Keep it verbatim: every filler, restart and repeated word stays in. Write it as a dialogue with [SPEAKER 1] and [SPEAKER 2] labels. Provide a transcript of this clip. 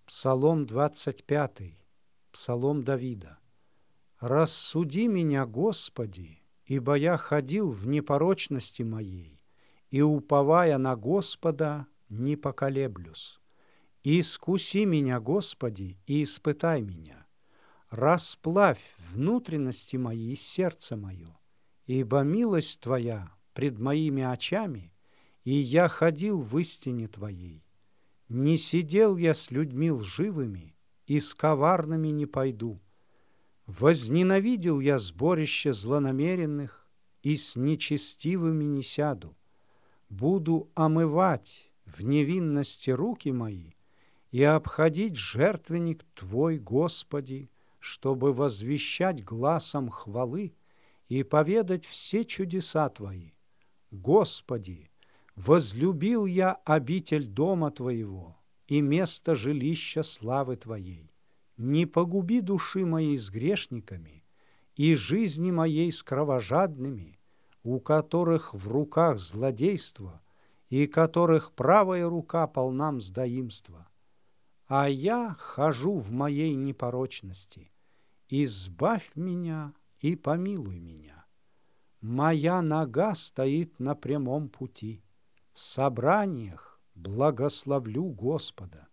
[SPEAKER 1] Псалом двадцать пятый, Псалом Давида. «Рассуди меня, Господи, ибо я ходил в непорочности моей, и, уповая на Господа, не поколеблюсь. Искуси меня, Господи, и испытай меня. Расплавь внутренности мои и сердце мое, ибо милость Твоя пред моими очами, и я ходил в истине Твоей. Не сидел я с людьми лживыми, и с коварными не пойду. Возненавидел я сборище злонамеренных, и с нечестивыми не сяду. Буду омывать в невинности руки мои и обходить жертвенник Твой, Господи, чтобы возвещать гласом хвалы и поведать все чудеса Твои. Господи, возлюбил я обитель дома Твоего и место жилища славы Твоей. Не погуби души моей с грешниками и жизни моей с кровожадными, у которых в руках злодейство и которых правая рука полна мздоимства. А я хожу в моей непорочности. Избавь меня и помилуй меня. Моя нога стоит на прямом пути. В собраниях благословлю Господа.